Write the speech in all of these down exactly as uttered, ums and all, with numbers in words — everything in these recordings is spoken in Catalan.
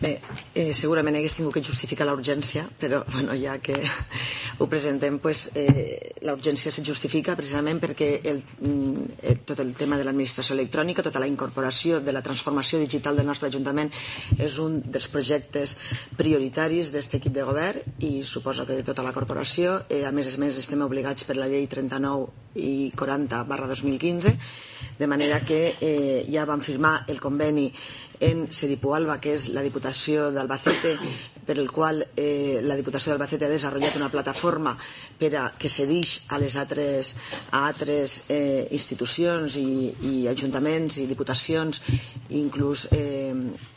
Bé, eh, segurament hagués tingut que justificar la urgència, però bueno, ja que ho presentem, pues, eh, la urgència se justifica precisament perquè el, eh, tot el tema de l'administració electrònica, tota la incorporació de la transformació digital del nostre Ajuntament és un dels projectes prioritaris d'aquest equip de govern i suposo que de tota la corporació. Eh, a més a més estem obligats per la llei trenta-nou i quaranta barra dos mil quinze, de manera que eh, ja vam firmar el conveni en Sedipualba, que és la Diputació d'Albacete, per el qual eh, la Diputació d'Albacete ha desenvolupat una plataforma per a que cedix a les altres, a altres eh, institucions i, i ajuntaments i diputacions, inclús eh,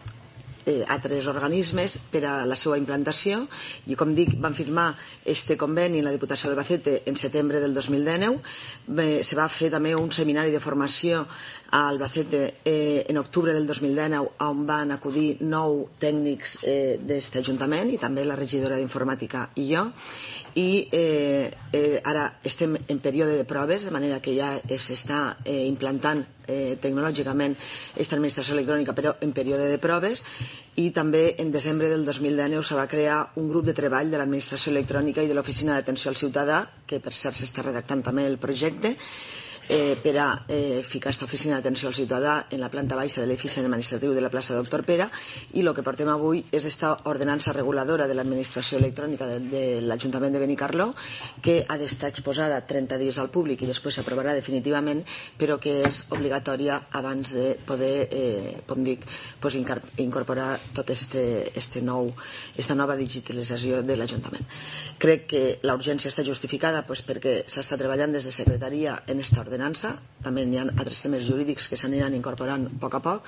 Eh, altres organismes per a la seva implantació, i com dic, van firmar este conveni en la Diputació d'Albacete en setembre del dos mil dinou. Bé, se va fer també un seminari de formació a Albacete eh, en octubre del dos mil dinou, on van acudir nou tècnics eh, d'aquest ajuntament i també la regidora d'informàtica i jo, i eh, eh, ara estem en període de proves, de manera que ja s'està eh, implantant eh, tecnològicament aquesta administració electrònica, però en període de proves. I també en desembre del dos mil dinou se va crear un grup de treball de l'administració electrònica i de l'oficina d'atenció al ciutadà, que per cert s'està redactant també el projecte, eh, per a eh, ficar aquesta oficina d'atenció al ciutadà en la planta baixa de l'edifici administratiu de la plaça Doctor Pere. I el que portem avui és esta ordenança reguladora de l'administració electrònica de, de l'Ajuntament de Benicarló, que ha d'estar exposada trenta dies al públic i després s'aprovarà definitivament, però que és obligatòria abans de poder, eh, com dic, pues, incorporar tota este, este nou, esta nova digitalització de l'Ajuntament. Crec que la urgència està justificada pues, perquè s'està treballant des de secretaria en esta ordenança. També hi ha altres temes jurídics que s'aniran incorporant a poc a poc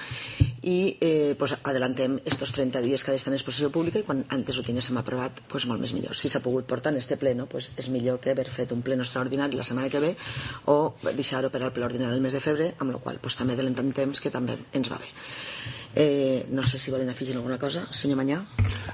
i eh, pues, adelantem estos trenta dies que ha d'estar en exposició pública, i quan antes ho tinguéssim aprovat pues, molt més millor. Si s'ha pogut portar en este pleno pues, és millor que haver fet un pleno extraordinari la setmana que ve o deixar-ho per al ple ordinari del mes de febrer, amb la qual pues, també adelantem temps que també ens va bé. Eh, no sé si volen afegir alguna cosa, senyor Manyà.